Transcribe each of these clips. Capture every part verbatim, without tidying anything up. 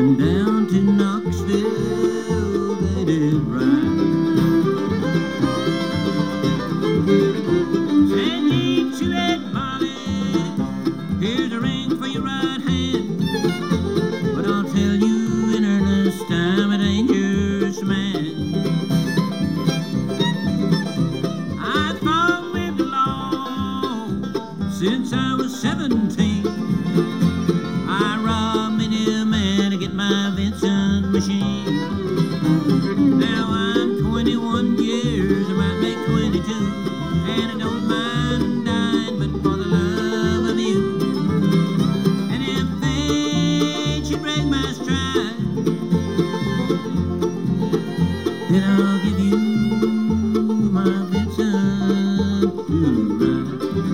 and down to Knoxville they did ride. Said Jean to Red Molly, here's a ring for your right hand, but I'll tell you in earnest I'm a dangerous man. I fought with the law since I was seventeen. I robbed many a man to get my Vincent machine. Now I'm twenty-one years, I might make twenty-two, and I don't mind dying, but for the love of you. And if they should break my stride, then I'll give you my Vincent to ride.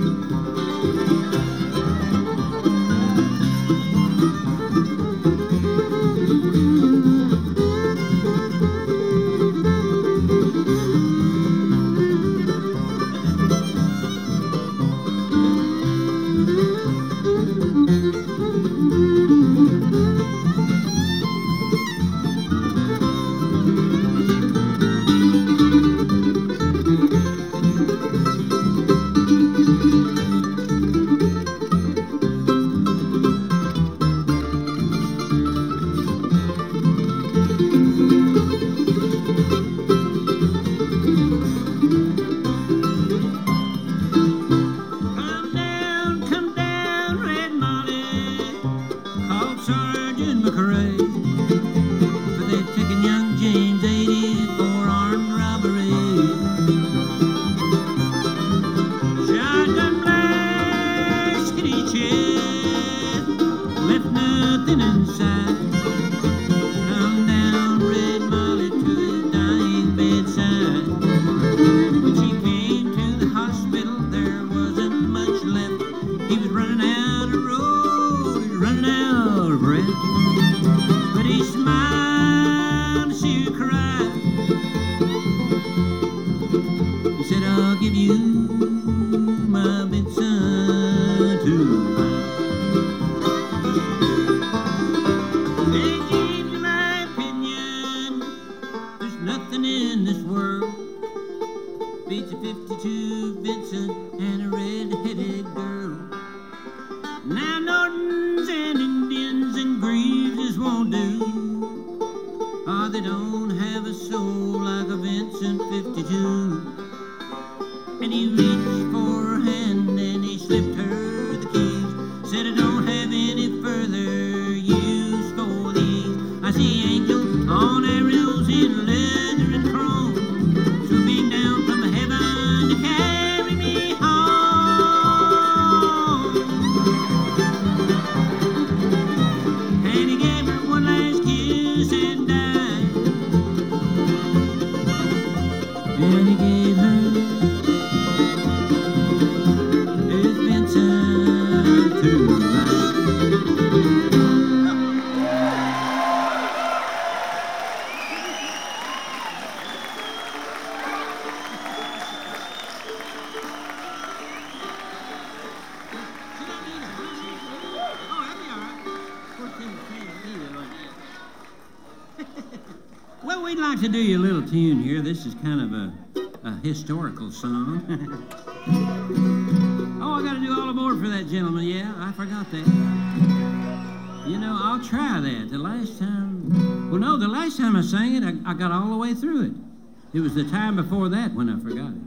To do you a little tune here. This is kind of a, a historical song. Oh, I got to do all aboard for that gentleman. Yeah, I forgot that. You know, I'll try that. The last time, well, no, the last time I sang it, I, I got all the way through it. It was the time before that when I forgot it.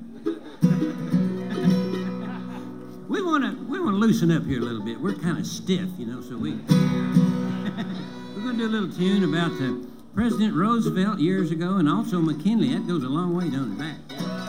we want to we want to loosen up here a little bit. We're kind of stiff, you know, so we we're going to do a little tune about the President Roosevelt years ago, and also McKinley. That goes a long way, don't it, back?